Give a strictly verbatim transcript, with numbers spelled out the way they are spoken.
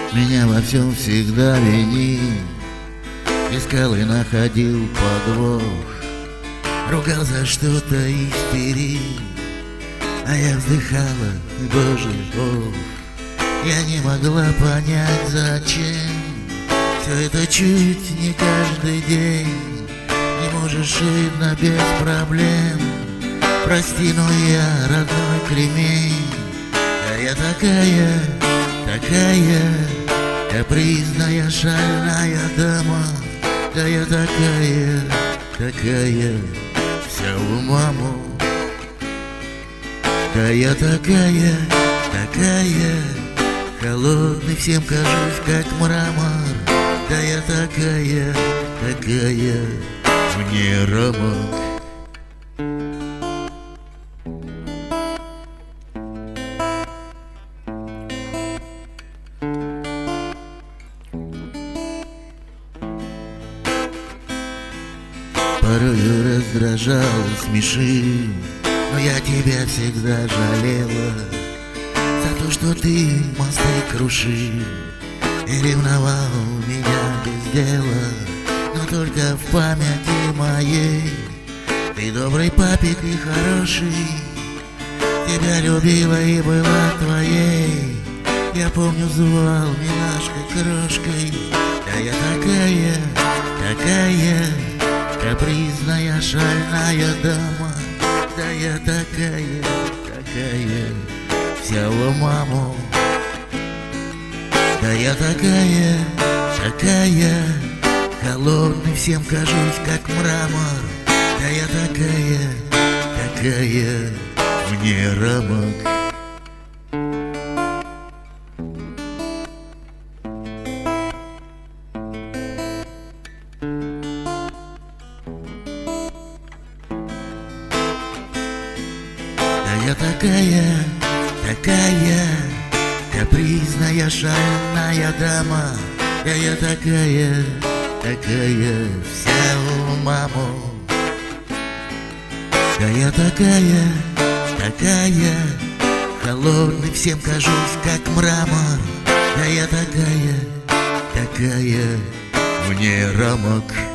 Меня во всем всегда винил, искал и находил подвох, ругал за что-то, истерил, а я вздыхала, боже, ох. Я не могла понять, зачем все это чуть не каждый день. Не можешь жить на без проблем. Прости, но я родной кремень. А я такая, такая капризная, шальная дама. Да я такая, такая вся в маму. Да я такая, такая холодный, всем кажусь, как мрамор. Да я такая, такая вне рамок. Порою раздражал, смешил, но я тебя всегда жалела за то, что ты мосты крушил и ревновал меня без дела. Но только в памяти моей ты добрый папик и хороший, тебя любила и была твоей. Я помню, звал милашкой, крошкой. Да я такая, такая капризная, шальная дама. Да я такая, такая вся в маму. Да я такая, такая холодный, всем кажусь, как мрамор. Да я такая, такая вне рамок. Я такая, такая капризная, шальная дама. Да я такая, такая вся в маму. Да я такая, такая холодный, всем кажусь, как мрамор. Да я такая, такая вне рамок.